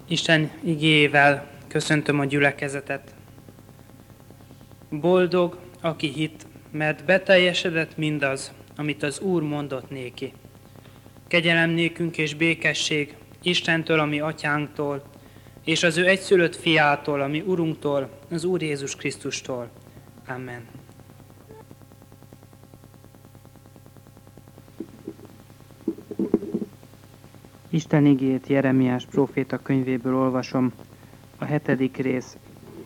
Isten igéjével köszöntöm a gyülekezetet. Boldog, aki hitt, mert beteljesedett mindaz, amit az Úr mondott néki. Kegyelem nékünk és békesség Istentől, ami atyánktól, és az ő egyszülött fiától, ami Urunktól, az Úr Jézus Krisztustól. Amen. Isten igéjét Jeremiás próféta könyvéből olvasom, a 7. rész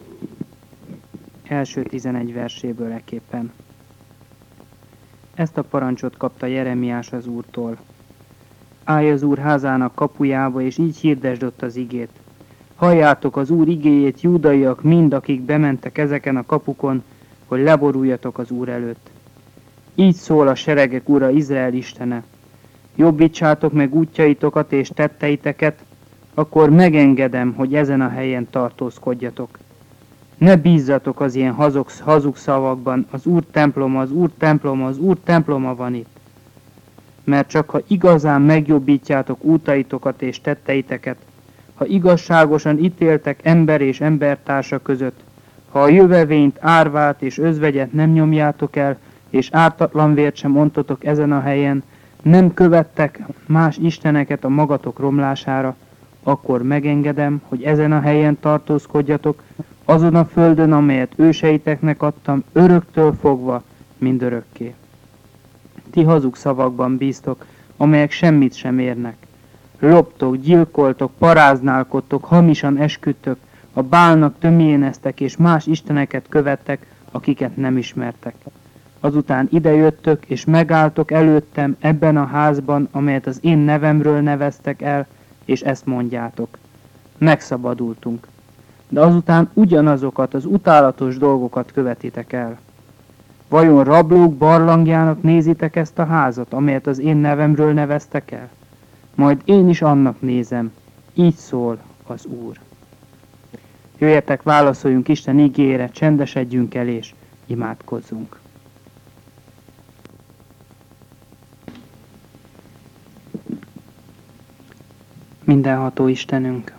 első 11 verséből eképpen. Ezt a parancsot kapta Jeremiás az Úrtól. Állj az Úr házának kapujába, és így hirdesd ott az igét. Halljátok az Úr igéjét, júdaiak, mind, akik bementek ezeken a kapukon, hogy leboruljatok az Úr előtt. Így szól a seregek Ura, Izrael Istene. Jobbítsátok meg útjaitokat és tetteiteket, akkor megengedem, hogy ezen a helyen tartózkodjatok. Ne bízzatok az ilyen hazug szavakban, az Úr temploma, az Úr temploma, az Úr temploma van itt. Mert csak ha igazán megjobbítjátok útaitokat és tetteiteket, ha igazságosan ítéltek ember és embertársa között, ha a jövevényt, árvát és özvegyet nem nyomjátok el, és ártatlan vért sem ontotok ezen a helyen, nem követtek más isteneket a magatok romlására, akkor megengedem, hogy ezen a helyen tartózkodjatok, azon a földön, amelyet őseiteknek adtam, öröktől fogva, mindörökké. Ti hazug szavakban bíztok, amelyek semmit sem érnek. Loptok, gyilkoltok, paráználkodtok, hamisan esküdtök, a Bálnak tömjéneztek és más isteneket követtek, akiket nem ismertek. Azután idejöttök, és megálltok előttem ebben a házban, amelyet az én nevemről neveztek el, és ezt mondjátok. Megszabadultunk. De azután ugyanazokat az utálatos dolgokat követitek el. Vajon rablók barlangjának nézitek ezt a házat, amelyet az én nevemről neveztek el? Majd én is annak nézem. Így szól az Úr. Jöjjetek, válaszoljunk Isten igéjére, csendesedjünk el és imádkozzunk. Mindenható Istenünk,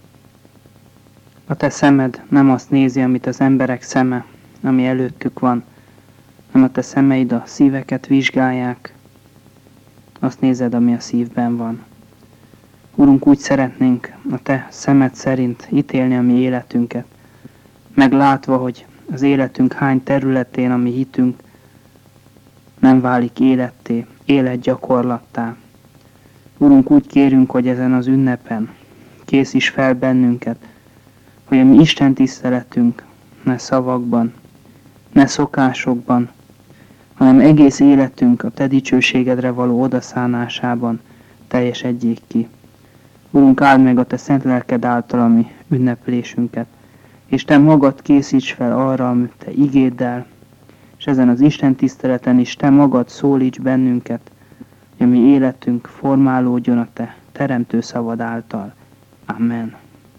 a Te szemed nem azt nézi, amit az emberek szeme, ami előttük van, hanem a Te szemeid a szíveket vizsgálják, azt nézed, ami a szívben van. Urunk, úgy szeretnénk a Te szemed szerint ítélni a mi életünket, meglátva, hogy az életünk hány területén, a mi hitünk nem válik életté, életgyakorlattá. Urunk, úgy kérünk, hogy ezen az ünnepen készíts fel bennünket, hogy a mi Isten tiszteletünk ne szavakban, ne szokásokban, hanem egész életünk a Te dicsőségedre való odaszánásában teljesedjék ki. Urunk, áld meg a Te szent lelked által a mi ünneplésünket, és Te magad készíts fel arra, amit Te igéddel, és ezen az Isten tiszteleten is Te magad szólíts bennünket, hogy a mi életünk formálódjon a Te teremtő szavad által. Amen.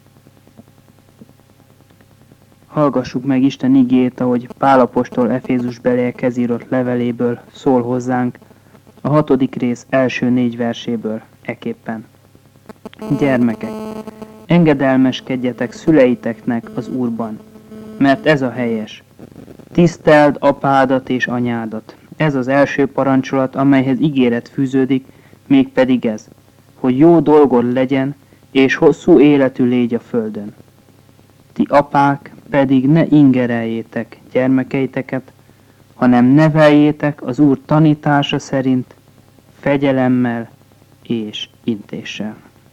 Hallgassuk meg Isten igéjét, ahogy Pál apostol Efézusbeliekhez írott leveléből szól hozzánk, a 6. rész első 4 verséből eképpen. Gyermekek, engedelmeskedjetek szüleiteknek az Úrban, mert ez a helyes. Tiszteld apádat és anyádat. Ez az első parancsolat, amelyhez ígéret fűződik, mégpedig ez, hogy jó dolgod legyen, és hosszú életű légy a földön. Ti apák pedig ne ingereljétek gyermekeiteket, hanem neveljétek az Úr tanítása szerint, fegyelemmel és intéssel.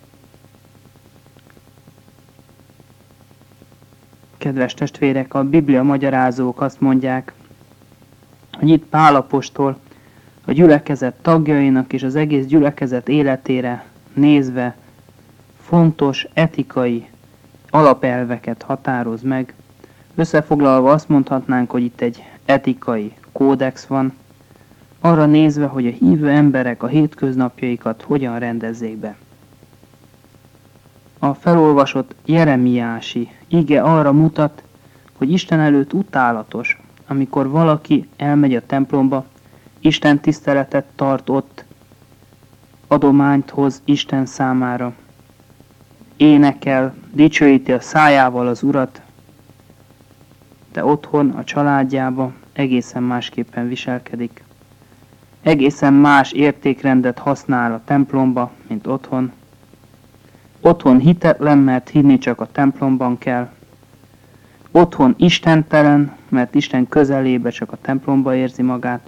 Kedves testvérek, a Biblia magyarázók azt mondják, hogy itt Pál apostol a gyülekezet tagjainak és az egész gyülekezet életére nézve fontos etikai alapelveket határoz meg. Összefoglalva azt mondhatnánk, hogy itt egy etikai kódex van, arra nézve, hogy a hívő emberek a hétköznapjaikat hogyan rendezzék be. A felolvasott jeremiási ige arra mutat, hogy Isten előtt utálatos, amikor valaki elmegy a templomba, Isten tiszteletet tart ott, adományt hoz Isten számára, énekel, dicsőíti a szájával az Urat, de otthon, a családjába egészen másképpen viselkedik. Egészen más értékrendet használ a templomba, mint otthon. Otthon hitetlen, mert hinni csak a templomban kell. Otthon istentelen, mert Isten közelébe csak a templomba érzi magát.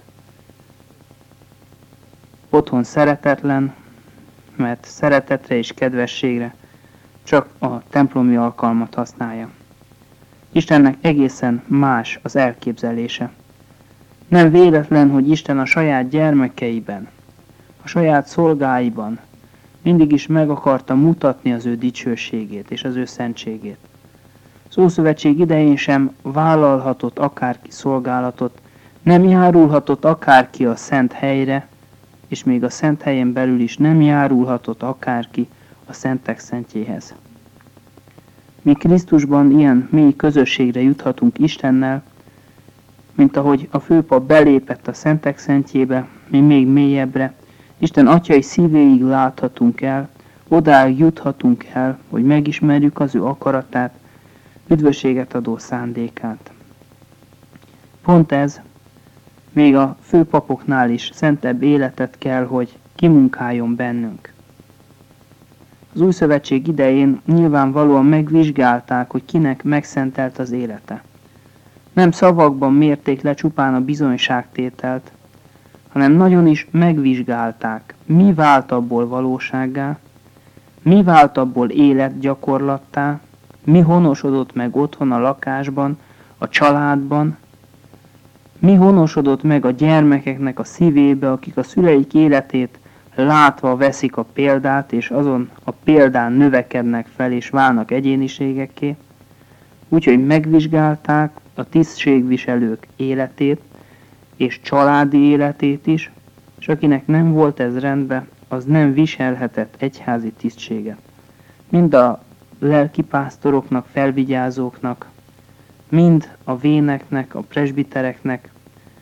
Otthon szeretetlen, mert szeretetre és kedvességre csak a templomi alkalmat használja. Istennek egészen más az elképzelése. Nem véletlen, hogy Isten a saját gyermekeiben, a saját szolgáiban mindig is meg akarta mutatni az ő dicsőségét és az ő szentségét. Az Ószövetség idején sem vállalhatott akárki szolgálatot, nem járulhatott akárki a szent helyre, és még a szent helyen belül is nem járulhatott akárki a szentek szentjéhez. Mi Krisztusban ilyen mély közösségre juthatunk Istennel, mint ahogy a főpap belépett a szentek szentjébe, mi még mélyebbre, Isten atyai szívéig láthatunk el, odáig juthatunk el, hogy megismerjük az ő akaratát, üdvösséget adó szándékát. Pont ez, még a főpapoknál is szentebb életet kell, hogy kimunkáljon bennünk. Az új szövetség idején nyilvánvalóan megvizsgálták, hogy kinek megszentelt az élete. Nem szavakban mérték le csupán a bizonyságtételt, hanem nagyon is megvizsgálták, mi vált abból valósággá, mi vált abból életgyakorlattá, mi honosodott meg otthon a lakásban, a családban, mi honosodott meg a gyermekeknek a szívébe, akik a szüleik életét látva veszik a példát, és azon a példán növekednek fel, és válnak egyéniségekké. Úgyhogy megvizsgálták a tisztségviselők életét, és családi életét is, és akinek nem volt ez rendben, az nem viselhetett egyházi tisztséget. Mind a lelkipásztoroknak, felvigyázóknak, mind a véneknek, a presbitereknek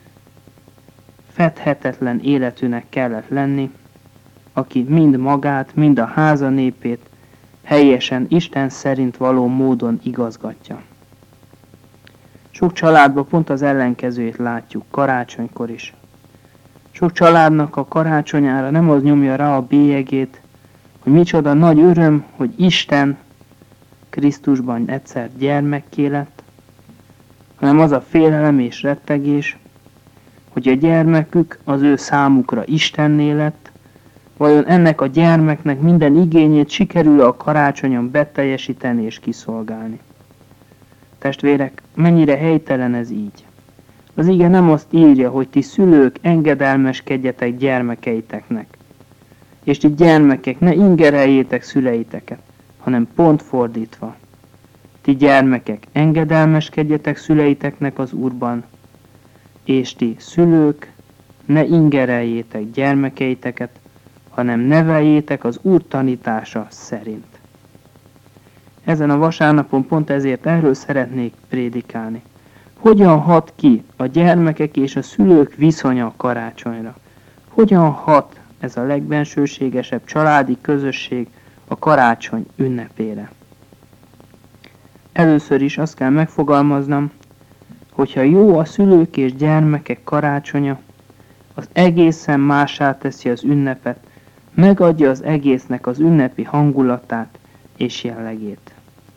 fedhetetlen életűnek kellett lenni, aki mind magát, mind a háza népét helyesen Isten szerint való módon igazgatja. Sok családban pont az ellenkezőjét látjuk, karácsonykor is. Sok családnak a karácsonyára nem az nyomja rá a bélyegét, hogy micsoda nagy öröm, hogy Isten Krisztusban egyszer gyermekké lett, hanem az a félelem és rettegés, hogy a gyermekük az ő számukra Istenné lett, vajon ennek a gyermeknek minden igényét sikerül a karácsonyon beteljesíteni és kiszolgálni. Testvérek, mennyire helytelen ez így. Az ige nem azt írja, hogy ti szülők engedelmeskedjetek gyermekeiteknek, és ti gyermekek ne ingereljétek szüleiteket, hanem pont fordítva. Ti gyermekek engedelmeskedjetek szüleiteknek az Úrban, és ti szülők ne ingereljétek gyermekeiteket, hanem neveljétek az Úr tanítása szerint. Ezen a vasárnapon pont ezért erről szeretnék prédikálni. Hogyan hat ki a gyermekek és a szülők viszonya a karácsonyra? Hogyan hat ez a legbensőségesebb családi közösség a karácsony ünnepére? Először is azt kell megfogalmaznom, hogyha jó a szülők és gyermekek karácsonya, az egészen mássá teszi az ünnepet, megadja az egésznek az ünnepi hangulatát és jellegét.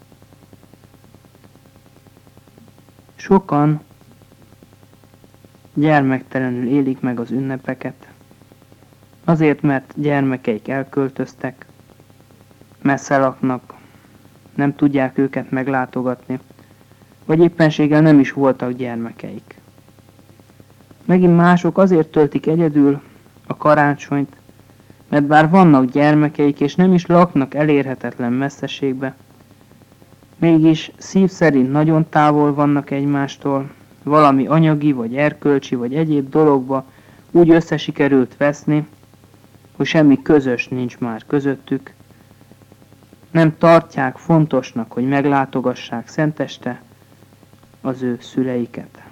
Sokan gyermektelenül élik meg az ünnepeket, azért, mert gyermekeik elköltöztek, messze laknak, nem tudják őket meglátogatni, vagy éppenséggel nem is voltak gyermekeik. Megint mások azért töltik egyedül a karácsonyt, mert bár vannak gyermekeik, és nem is laknak elérhetetlen messzeségbe, mégis szív szerint nagyon távol vannak egymástól, valami anyagi, vagy erkölcsi, vagy egyéb dologba úgy összesikerült veszni, hogy semmi közös nincs már közöttük, nem tartják fontosnak, hogy meglátogassák szenteste az ő szüleiket.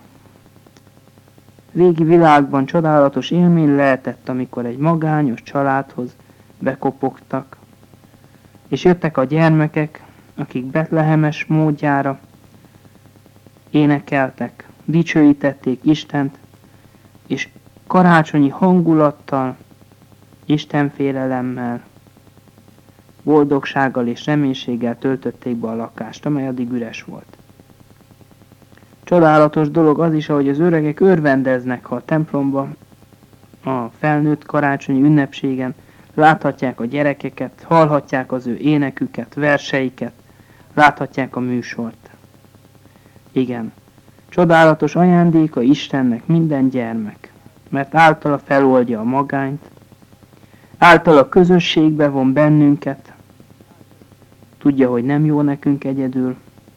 Régi világban csodálatos élmény lehetett, amikor egy magányos családhoz bekopogtak, És jöttek a gyermekek, akik betlehemes módjára énekeltek, dicsőítették Istent, és karácsonyi hangulattal, Istenfélelemmel, boldogsággal és reménységgel töltötték be a lakást, amely addig üres volt. Csodálatos dolog az is, ahogy az öregek örvendeznek, ha a templomba, a felnőtt karácsonyi ünnepségen láthatják a gyerekeket, hallhatják az ő éneküket, verseiket, láthatják a műsort. Igen, csodálatos ajándéka Istennek minden gyermek, mert általa feloldja a magányt, általa közösségbe von bennünket, tudja, hogy nem jó nekünk egyedül,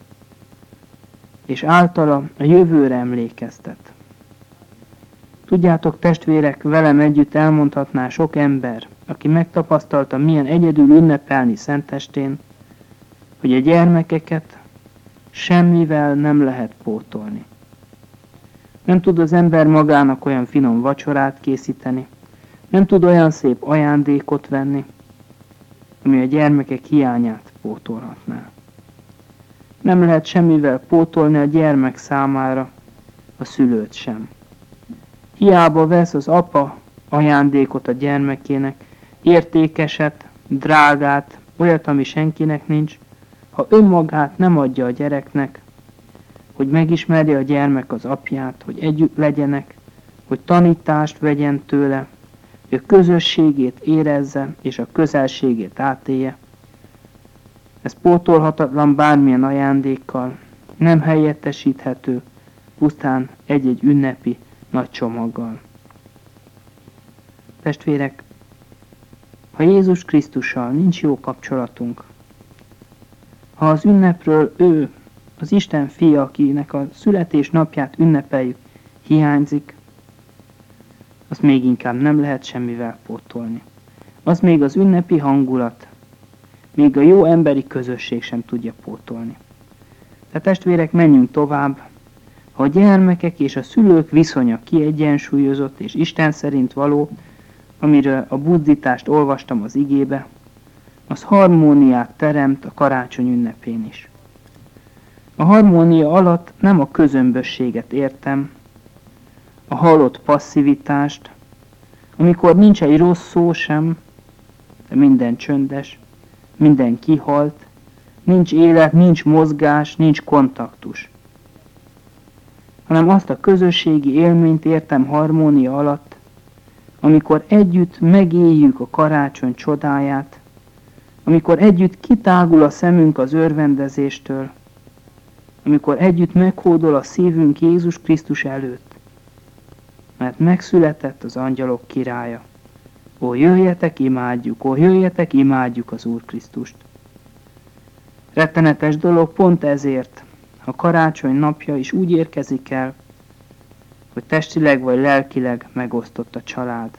és általa a jövőre emlékeztet. Tudjátok, testvérek, velem együtt elmondhatná sok ember, aki megtapasztalta, milyen egyedül ünnepelni szentestén, hogy a gyermekeket semmivel nem lehet pótolni. Nem tud az ember magának olyan finom vacsorát készíteni, nem tud olyan szép ajándékot venni, ami a gyermekek hiányát pótolhatná. Nem lehet semmivel pótolni a gyermek számára a szülőt sem. Hiába vesz az apa ajándékot a gyermekének, értékeset, drágát, olyat, ami senkinek nincs, ha önmagát nem adja a gyereknek, hogy megismerje a gyermek az apját, hogy együtt legyenek, hogy tanítást vegyen tőle, hogy a közösségét érezze és a közelségét átélje. Ez pótolhatatlan bármilyen ajándékkal, nem helyettesíthető, pusztán egy-egy ünnepi nagy csomaggal. Testvérek, ha Jézus Krisztussal nincs jó kapcsolatunk, ha az ünnepről ő, az Isten fia, akinek a születésnapját ünnepeljük, hiányzik, azt még inkább nem lehet semmivel pótolni. Az még az ünnepi hangulat, még a jó emberi közösség sem tudja pótolni. De testvérek, menjünk tovább. Ha a gyermekek és a szülők viszonya kiegyensúlyozott és Isten szerint való, amiről a buddhitást olvastam az igébe, az harmóniát teremt a karácsony ünnepén is. A harmónia alatt nem a közömbösséget értem, a halott passzivitást, amikor nincs egy rossz szó sem, de minden csöndes, minden kihalt, nincs élet, nincs mozgás, nincs kontaktus. Hanem azt a közösségi élményt értem harmónia alatt, amikor együtt megéljük a karácsony csodáját, amikor együtt kitágul a szemünk az örvendezéstől, amikor együtt meghódol a szívünk Jézus Krisztus előtt, mert megszületett az angyalok királya. Ó, jöjjetek, imádjuk az Úr Krisztust. Rettenetes dolog pont ezért, a karácsony napja is úgy érkezik el, hogy testileg vagy lelkileg megosztott a család.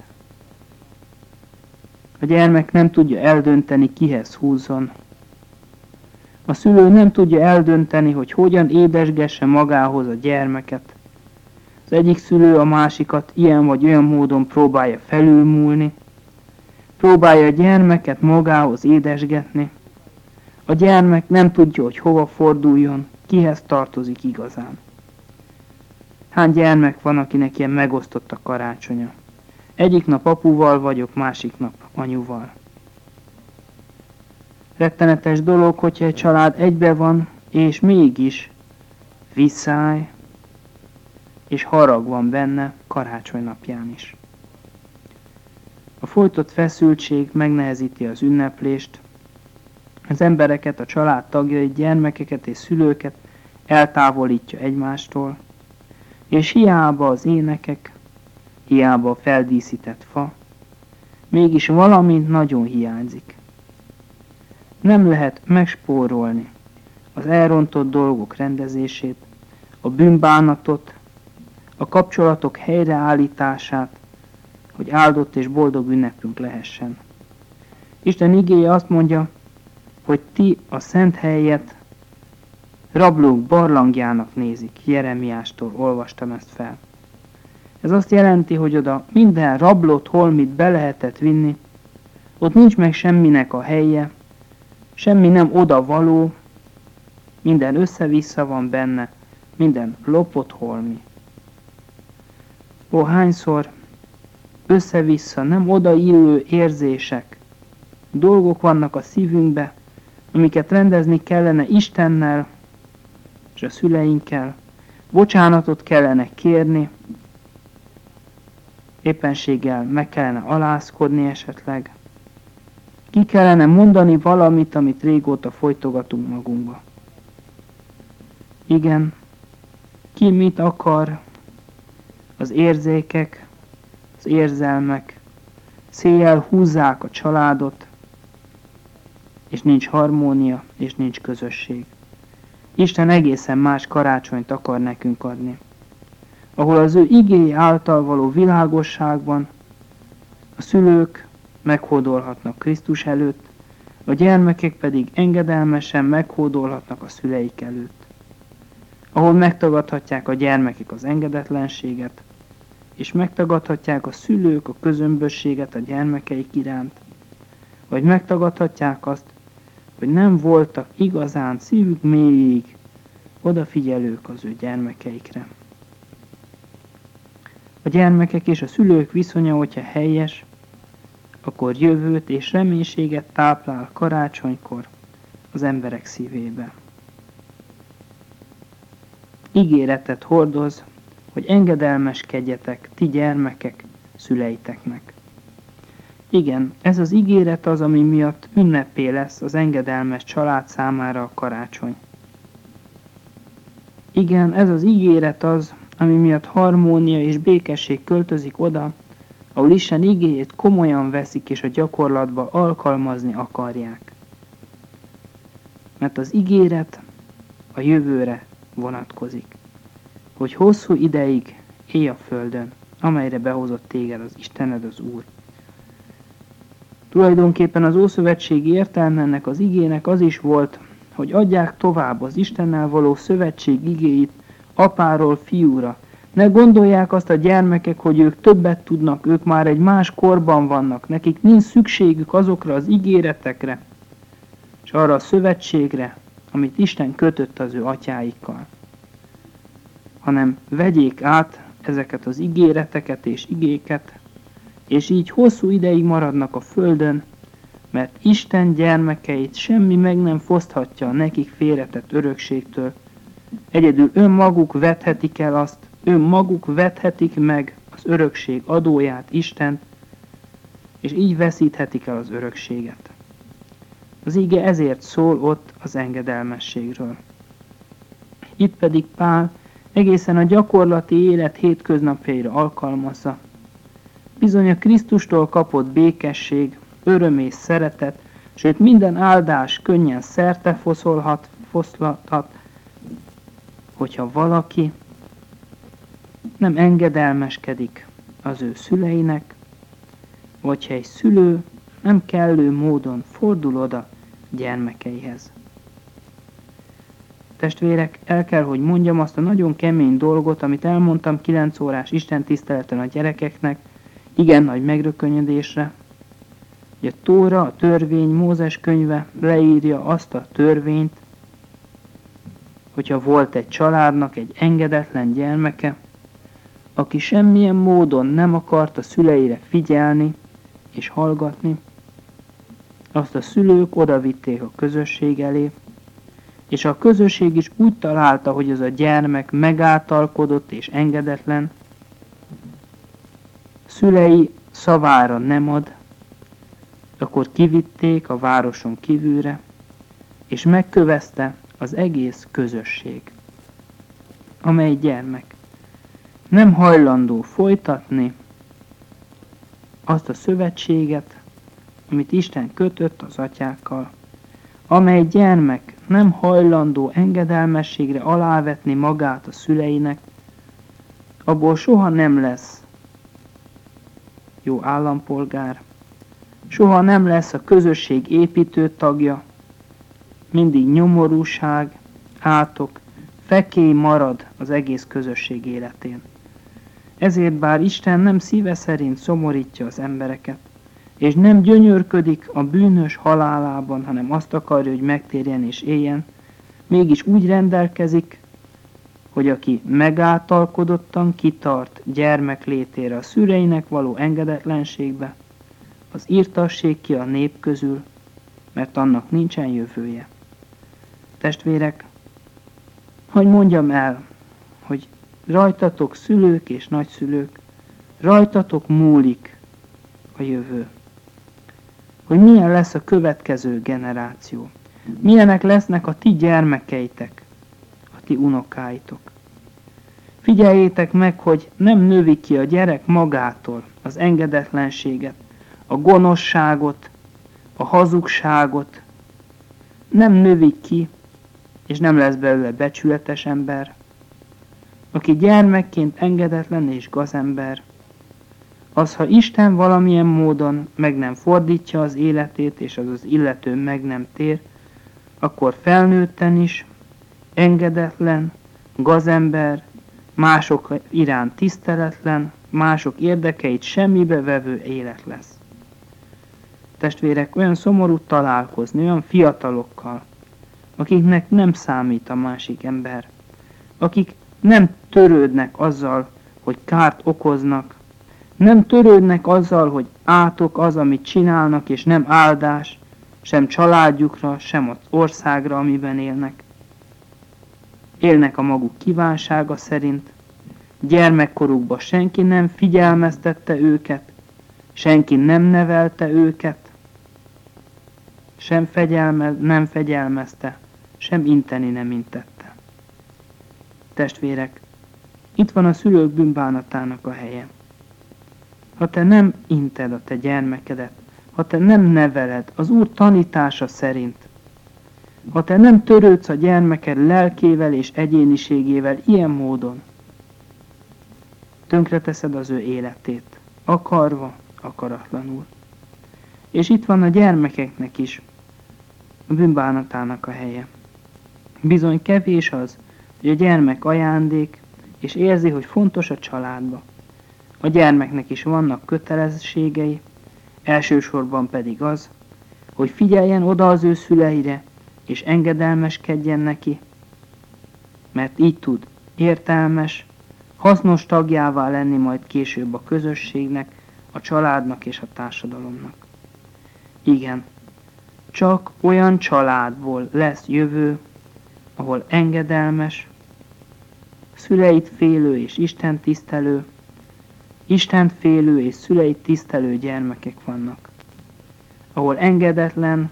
A gyermek nem tudja eldönteni, kihez húzzon. A szülő nem tudja eldönteni, hogy hogyan édesgesse magához a gyermeket. Az egyik szülő a másikat ilyen vagy olyan módon próbálja felülmúlni, próbálja a gyermeket magához édesgetni. A gyermek nem tudja, hogy hova forduljon, kihez tartozik igazán. Hány gyermek van, akinek ilyen megosztott a karácsonya? Egyik nap apuval vagyok, másik nap anyuval. Rettenetes dolog, hogyha egy család egybe van, és mégis viszály és harag van benne karácsony napján is. A folytott feszültség megnehezíti az ünneplést, az embereket, a család tagjait, gyermekeket és szülőket eltávolítja egymástól, és hiába az énekek, hiába a feldíszített fa, mégis valami nagyon hiányzik. Nem lehet megspórolni az elrontott dolgok rendezését, a bűnbánatot, a kapcsolatok helyreállítását, hogy áldott és boldog ünnepünk lehessen. Isten igéje azt mondja, hogy ti a szent helyet rablók barlangjának nézik. Jeremiástól olvastam ezt fel. Ez azt jelenti, hogy oda minden rablott holmit be lehetett vinni, ott nincs meg semminek a helye, semmi nem oda való, minden össze-vissza van benne, minden lopott holmi. Ó, hányszor össze-vissza, nem odaillő érzések, dolgok vannak a szívünkbe, amiket rendezni kellene Istennel és a szüleinkkel, bocsánatot kellene kérni, éppenséggel meg kellene alázkodni esetleg, ki kellene mondani valamit, amit régóta folytogatunk magunkba. Igen, ki mit akar, az érzékek, az érzelmek széjjel húzzák a családot, és nincs harmónia, és nincs közösség. Isten egészen más karácsonyt akar nekünk adni, ahol az ő igéje által való világosságban a szülők meghódolhatnak Krisztus előtt, a gyermekek pedig engedelmesen meghódolhatnak a szüleik előtt, ahol megtagadhatják a gyermekek az engedetlenséget, és megtagadhatják a szülők a közömbösséget a gyermekeik iránt, vagy megtagadhatják azt, hogy nem voltak igazán szívük mélyig odafigyelők az ő gyermekeikre. A gyermekek és a szülők viszonya, hogyha helyes, akkor jövőt és reménységet táplál karácsonykor az emberek szívébe. Ígéretet hordoz, hogy engedelmeskedjetek, ti gyermekek, szüleiteknek. Igen, ez az ígéret az, ami miatt ünnepé lesz az engedelmes család számára a karácsony. Igen, ez az ígéret az, ami miatt harmónia és békesség költözik oda, ahol Isten igéjét komolyan veszik és a gyakorlatba alkalmazni akarják. Mert az ígéret a jövőre vonatkozik, hogy hosszú ideig élj a földön, amelyre behozott téged az Istened, az Úr. Tulajdonképpen az ószövetségi értelme ennek az igének az is volt, hogy adják tovább az Istennel való szövetség igéit apáról fiúra. Ne gondolják azt a gyermekek, hogy ők többet tudnak, ők már egy más korban vannak, nekik nincs szükségük azokra az ígéretekre, és arra a szövetségre, amit Isten kötött az ő atyáikkal. Hanem vegyék át ezeket az ígéreteket és igéket, és így hosszú ideig maradnak a földön, mert Isten gyermekeit semmi meg nem foszthatja a nekik félretett örökségtől. Egyedül önmaguk vethetik el azt, önmaguk vethetik meg az örökség adóját, Istent, és így veszíthetik el az örökséget. Az ige ezért szól ott az engedelmességről. Itt pedig Pál egészen a gyakorlati élet hétköznapjaira alkalmazza. Bizony a Krisztustól kapott békesség, öröm és szeretet, sőt minden áldás könnyen szerte foszlathat, hogyha valaki nem engedelmeskedik az ő szüleinek, vagy ha egy szülő nem kellő módon fordul oda gyermekeihez. Testvérek, el kell, hogy mondjam azt a nagyon kemény dolgot, amit elmondtam 9 órás istentiszteleten a gyerekeknek, igen nagy megrökönyödésre, hogy a Tóra, a törvény, Mózes könyve leírja azt a törvényt, hogyha volt egy családnak egy engedetlen gyermeke, aki semmilyen módon nem akart a szüleire figyelni és hallgatni, azt a szülők odavitték a közösség elé, és a közösség is úgy találta, hogy az a gyermek megáltalkodott és engedetlen, szülei szavára nem ad, akkor kivitték a városon kívülre, és megkövezte az egész közösség, amely gyermek nem hajlandó folytatni azt a szövetséget, amit Isten kötött az atyákkal, amely gyermek nem hajlandó engedelmességre alávetni magát a szüleinek, abból soha nem lesz jó állampolgár, soha nem lesz a közösség építő tagja, mindig nyomorúság, átok, fekély marad az egész közösség életén. Ezért bár Isten nem szíve szerint szomorítja az embereket, és nem gyönyörködik a bűnös halálában, hanem azt akarja, hogy megtérjen és éljen, mégis úgy rendelkezik, hogy aki megáltalkodottan kitart gyermek létére a szüleinek való engedetlenségbe, az írtasség ki a nép közül, mert annak nincsen jövője. Testvérek, hogy mondjam el, hogy rajtatok szülők és nagyszülők, rajtatok múlik a jövő. Hogy milyen lesz a következő generáció. Milyenek lesznek a ti gyermekeitek, a ti unokáitok. Figyeljétek meg, hogy nem növi ki a gyerek magától az engedetlenséget, a gonoszságot, a hazugságot. Nem növi ki, és nem lesz belőle becsületes ember. Aki gyermekként engedetlen és gazember, az, ha Isten valamilyen módon meg nem fordítja az életét, és az illető meg nem tér, akkor felnőtten is engedetlen, gazember, mások iránt tiszteletlen, mások érdekeit semmibe vevő élet lesz. Testvérek, olyan szomorú találkozni olyan fiatalokkal, akiknek nem számít a másik ember, akik nem törődnek azzal, hogy kárt okoznak, nem törődnek azzal, hogy átok az, amit csinálnak, és nem áldás, sem családjukra, sem az országra, amiben élnek. Élnek a maguk kívánsága szerint, gyermekkorukban senki nem figyelmeztette őket, senki nem nevelte őket, sem nem fegyelmezte, sem inteni nem intette. Testvérek, itt van a szülők bűnbánatának a helye. Ha te nem inted a te gyermekedet, ha te nem neveled az Úr tanítása szerint, ha te nem törődsz a gyermeked lelkével és egyéniségével ilyen módon, tönkreteszed az ő életét, akarva, akaratlanul. És itt van a gyermekeknek is a bűnbánatának a helye. Bizony kevés az, hogy a gyermek ajándék, és érzi, hogy fontos a családba. A gyermeknek is vannak kötelességei, elsősorban pedig az, hogy figyeljen oda az ő szüleire, és engedelmeskedjen neki, mert így tud értelmes, hasznos tagjává lenni majd később a közösségnek, a családnak és a társadalomnak. Igen, csak olyan családból lesz jövő, ahol engedelmes, szüleit félő és Isten tisztelő, Istent félő és szüleit tisztelő gyermekek vannak, ahol engedetlen,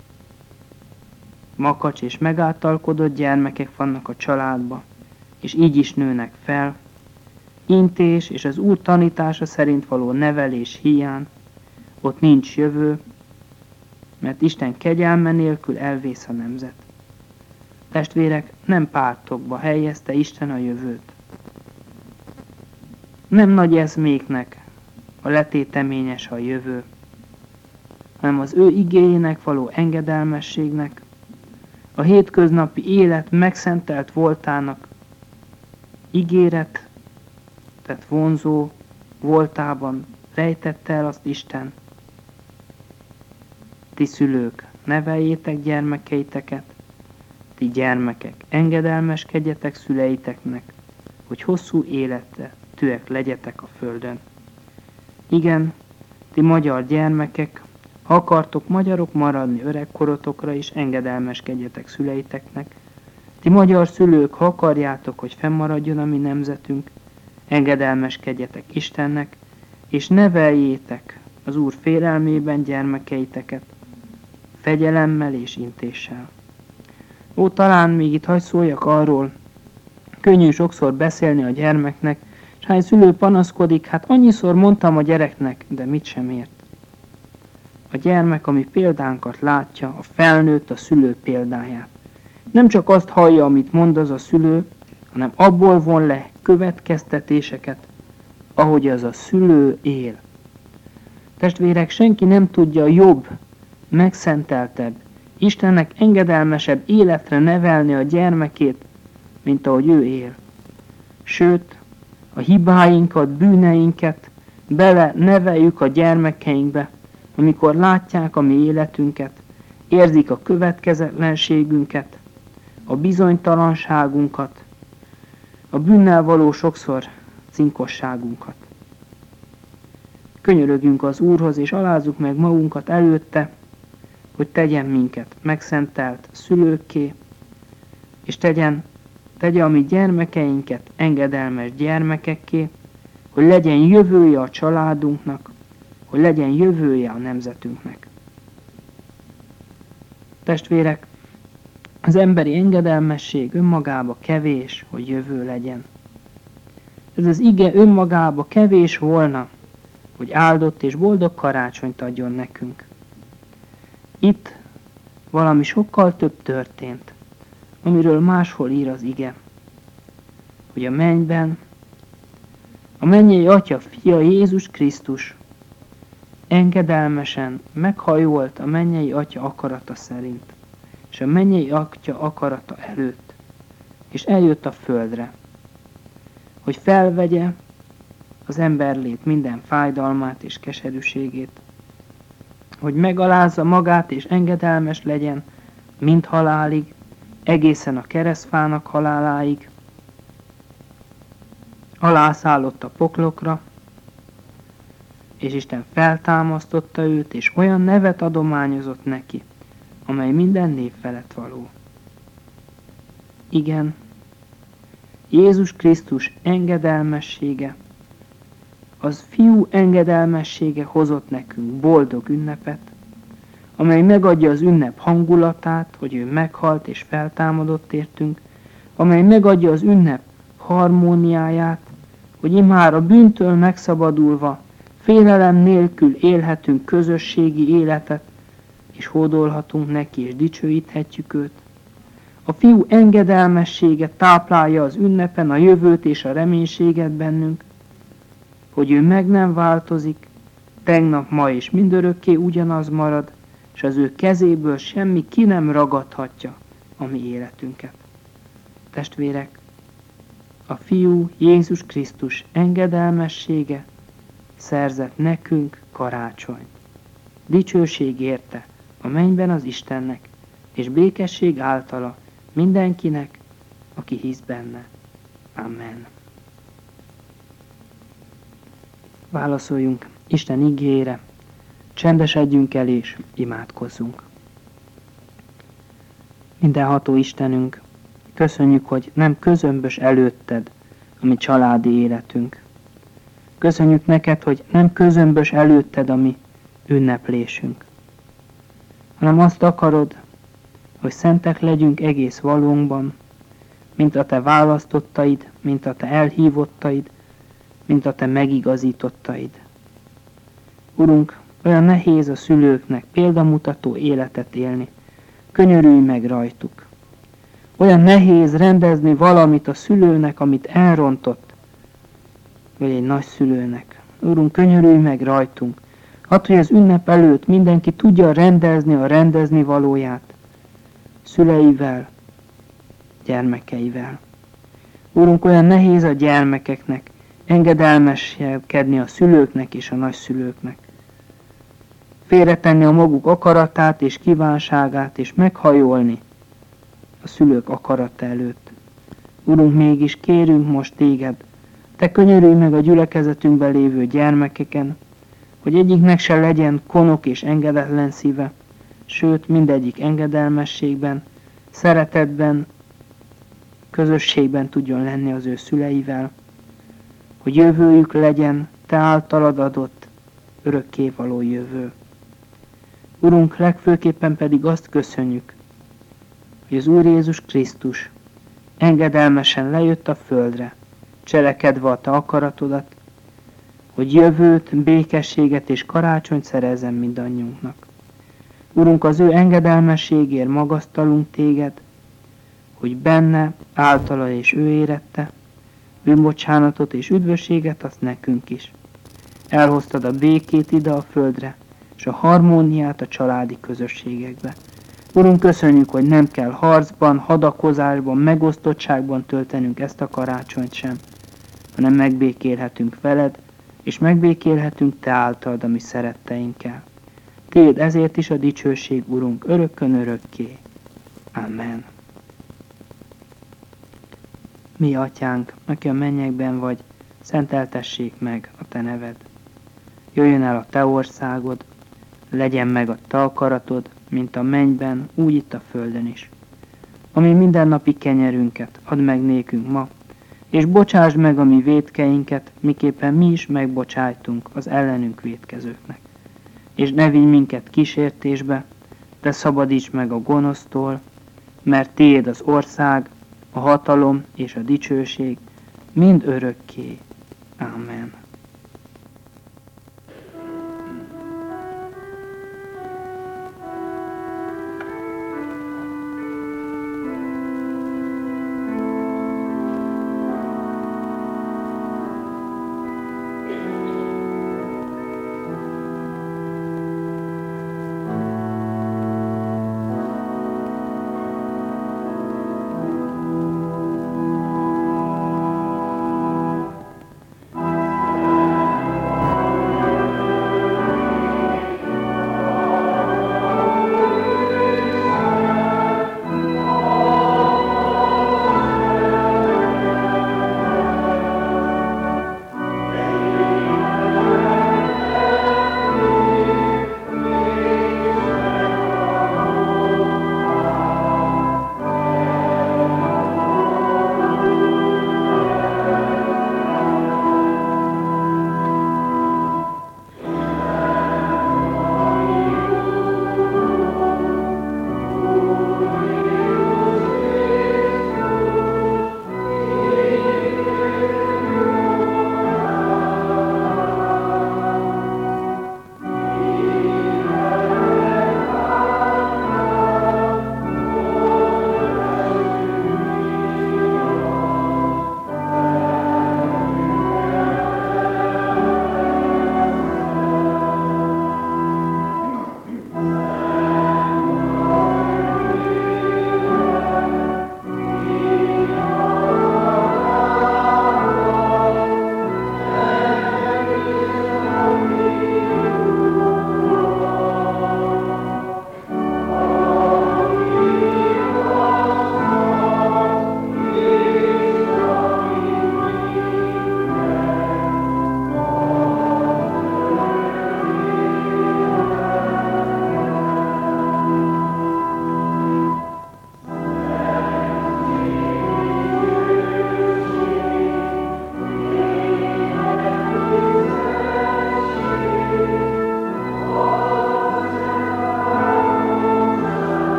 makacs és megáltalkodott gyermekek vannak a családba, és így is nőnek fel, intés és az Úr tanítása szerint való nevelés hiány, ott nincs jövő, mert Isten kegyelme nélkül elvész a nemzet. Testvérek, nem pártokba helyezte Isten a jövőt. Nem nagy eszméknek a letéteményes a jövő, hanem az ő igéjének való engedelmességnek, a hétköznapi élet megszentelt voltának ígéret, tehát vonzó voltában rejtette el azt Isten. Ti szülők, neveljétek gyermekeiteket, ti gyermekek, engedelmeskedjetek szüleiteknek, hogy hosszú életre tűek legyetek a földön. Igen, ti magyar gyermekek, ha akartok magyarok maradni öregkorotokra is, engedelmeskedjetek szüleiteknek. Ti magyar szülők, ha akarjátok, hogy fennmaradjon a mi nemzetünk, engedelmeskedjetek Istennek, és neveljétek az Úr félelmében gyermekeiteket, fegyelemmel és intéssel. Ó, talán még itt hagy szóljak arról, könnyű sokszor beszélni a gyermeknek, és hány szülő panaszkodik, hát annyiszor mondtam a gyereknek, de mit sem ért. A gyermek, ami példánkat látja, a felnőtt a szülő példáját. Nem csak azt hallja, amit mond az a szülő, hanem abból von le következtetéseket, ahogy az a szülő él. Testvérek, senki nem tudja jobb, megszenteltebb, Istennek engedelmesebb életre nevelni a gyermekét, mint ahogy ő él. Sőt, a hibáinkat, bűneinket bele neveljük a gyermekeinkbe, amikor látják a mi életünket, érzik a következetlenségünket, a bizonytalanságunkat, a bűnnel való sokszor cinkosságunkat. Könyörögjünk az Úrhoz, és alázzuk meg magunkat előtte, hogy tegyen minket megszentelt szülőkké, és tegye a mi gyermekeinket engedelmes gyermekekké, hogy legyen jövője a családunknak, hogy legyen jövője a nemzetünknek. Testvérek, az emberi engedelmesség önmagába kevés, hogy jövő legyen. Ez az ige önmagába kevés volna, hogy áldott és boldog karácsonyt adjon nekünk. Itt valami sokkal több történt, amiről máshol ír az ige, hogy a mennyben a mennyei Atya fia Jézus Krisztus engedelmesen meghajolt a mennyei Atya akarata szerint, és a mennyei Atya akarata előtt, és eljött a földre, hogy felvegye az emberlét minden fájdalmát és keserűségét, hogy megalázza magát és engedelmes legyen mind halálig, egészen a keresztfának haláláig, alászállott a poklokra, és Isten feltámasztotta őt, és olyan nevet adományozott neki, amely minden név felett való. Igen, Jézus Krisztus engedelmessége, az Fiú engedelmessége hozott nekünk boldog ünnepet, amely megadja az ünnep hangulatát, hogy ő meghalt és feltámadott értünk, amely megadja az ünnep harmóniáját, hogy immár a bűntől megszabadulva, félelem nélkül élhetünk közösségi életet, és hódolhatunk neki, és dicsőíthetjük őt. A Fiú engedelmessége táplálja az ünnepen a jövőt és a reménységet bennünk, hogy ő meg nem változik, tegnap, ma és mindörökké ugyanaz marad, és az ő kezéből semmi ki nem ragadhatja a mi életünket. Testvérek, a Fiú Jézus Krisztus engedelmessége szerzett nekünk karácsonyt. Dicsőség érte a mennyben az Istennek, és békesség általa mindenkinek, aki hisz benne. Amen. Válaszoljunk Isten igéjére, csendesedjünk el és imádkozzunk. Mindenható Istenünk, köszönjük, hogy nem közömbös előtted a mi családi életünk. Köszönjük neked, hogy nem közömbös előtted a mi ünneplésünk, hanem azt akarod, hogy szentek legyünk egész valónkban, mint a te választottaid, mint a te elhívottaid, mint a te megigazítottaid. Urunk, olyan nehéz a szülőknek példamutató életet élni, könyörülj meg rajtuk. Olyan nehéz rendezni valamit a szülőnek, amit elrontott, vagy egy nagyszülőnek. Urunk, könyörülj meg rajtunk. Hadd, hogy az ünnep előtt mindenki tudja rendezni a rendezni valóját szüleivel, gyermekeivel. Urunk, olyan nehéz a gyermekeknek engedelmeskedni a szülőknek és a nagyszülőknek. Félretenni a maguk akaratát és kívánságát, és meghajolni a szülők akarata előtt. Urunk, mégis kérünk most téged, te könyörülj meg a gyülekezetünkben lévő gyermekeken, hogy egyiknek se legyen konok és engedetlen szíve, sőt, mindegyik engedelmességben, szeretetben, közösségben tudjon lenni az ő szüleivel, hogy jövőjük legyen te általad adott örökkévaló jövő. Urunk, legfőképpen pedig azt köszönjük, hogy az Úr Jézus Krisztus engedelmesen lejött a földre, cselekedve a te akaratodat, hogy jövőt, békességet és karácsonyt szerezzen mindannyiunknak. Urunk, az ő engedelmességért magasztalunk téged, hogy benne, általa és ő érette, bűnbocsánatot és üdvösséget adsz nekünk is. Elhoztad a békét ide a földre, és a harmóniát a családi közösségekbe. Urunk, köszönjük, hogy nem kell harcban, hadakozásban, megosztottságban töltenünk ezt a karácsonyt sem, hanem megbékélhetünk veled, és megbékélhetünk te általad a mi szeretteinkkel. Tiéd ezért is a dicsőség, Urunk, örökkön örökké. Amen. Mi atyánk, aki a mennyekben vagy, szenteltessék meg a te neved. Jöjjön el a te országod, legyen meg a te akaratod, mint a mennyben, úgy itt a földön is. Ami mindennapi kenyerünket add meg nékünk ma, és bocsásd meg a mi vétkeinket, miképpen mi is megbocsájtunk az ellenünk vétkezőknek. És ne vigy minket kísértésbe, de szabadíts meg a gonosztól, mert tiéd az ország, a hatalom és a dicsőség mind örökké. Amen.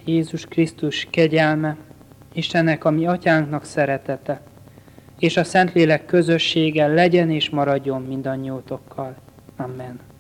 Jézus Krisztus kegyelme, Istennek, a mi atyánknak szeretete, és a Szentlélek közössége legyen és maradjon mindannyiótokkal. Amen.